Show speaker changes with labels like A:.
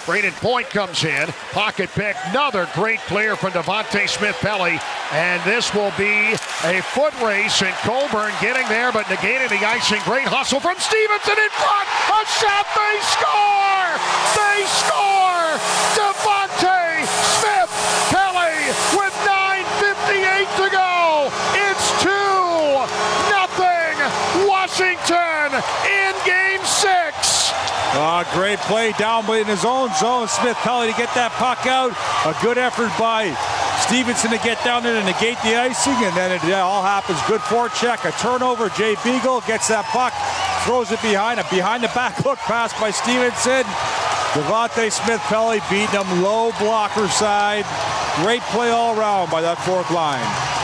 A: Braden Point comes in. Pocket pick. Another great player from Devontae Smith-Pelly. And this will be a foot race, and Coburn getting there, but negating the icing. Great hustle from Stevenson in front. A shot. They score! They score! Devontae Smith-Pelly with 9:58 to go. It's 2-0 Washington in Game 6.
B: Great play down in his own zone. Smith-Pelly to get that puck out. A good effort by Stevenson to get down there to negate the icing, and then it all happens. Good forecheck, a turnover. Jay Beagle gets that puck, throws it behind the back look pass by Stevenson. Devontae Smith-Pelly beating him low blocker side. Great play all around by that fourth line.